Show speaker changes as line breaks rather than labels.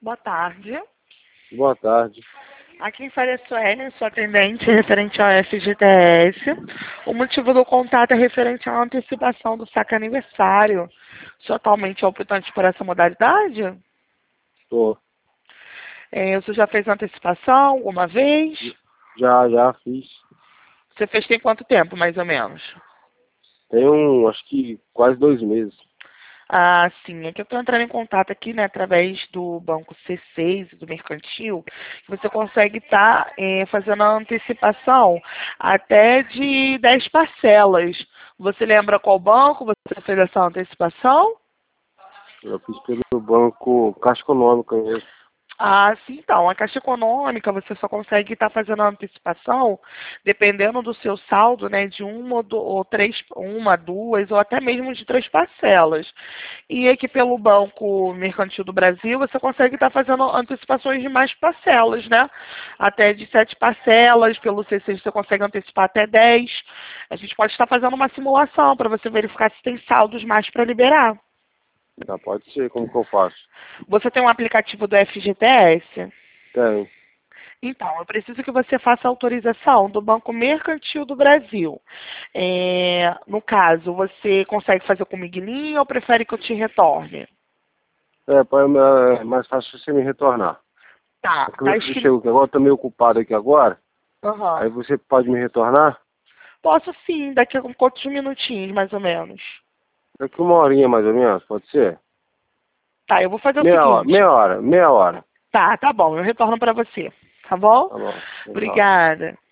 Boa tarde.
Boa tarde.
Aqui em Faria Suelen, sua atendente referente ao FGTS. O motivo do contato é referente à antecipação do saque aniversário. O senhor atualmente é optante por essa modalidade?
Tô.
Você já fez antecipação alguma vez?
Já fiz.
Você fez tem quanto tempo, mais ou menos?
Tem acho que quase 2 meses.
Ah, sim. É que eu estou entrando em contato aqui, né, através do Banco C6 e do Mercantil, que você consegue estar fazendo a antecipação até de 10 parcelas. Você lembra qual banco você fez essa antecipação?
Eu fiz pelo banco Caixa Econômica mesmo.
Ah, sim, então. A Caixa Econômica você só consegue estar fazendo a antecipação dependendo do seu saldo, né, de ou três, uma, duas, ou até mesmo de 3 parcelas. E aqui pelo Banco Mercantil do Brasil você consegue estar fazendo antecipações de mais parcelas, né? Até de 7 parcelas, pelo C6 você consegue antecipar até 10. A gente pode estar fazendo uma simulação para você verificar se tem saldos mais para liberar.
Tá, pode ser. Como que eu faço?
Você tem um aplicativo do FGTS?
Tem.
Então, eu preciso que você faça a autorização do Banco Mercantil do Brasil. No caso, você consegue fazer comigo ou prefere que eu te retorne?
É mais fácil você me retornar.
Tá,
Porque
tá
eu
escrito.
chego, agora eu tô meio ocupado aqui agora.
Aham.
Aí você pode me retornar?
Posso sim, daqui a quantos minutinhos, mais ou menos.
Daqui 1 horinha mais ou menos, pode ser?
Tá, eu vou fazer o
Meia hora,
seguinte.
meia hora.
Tá bom, eu retorno para você. Tá bom?
Tá bom. Legal.
Obrigada.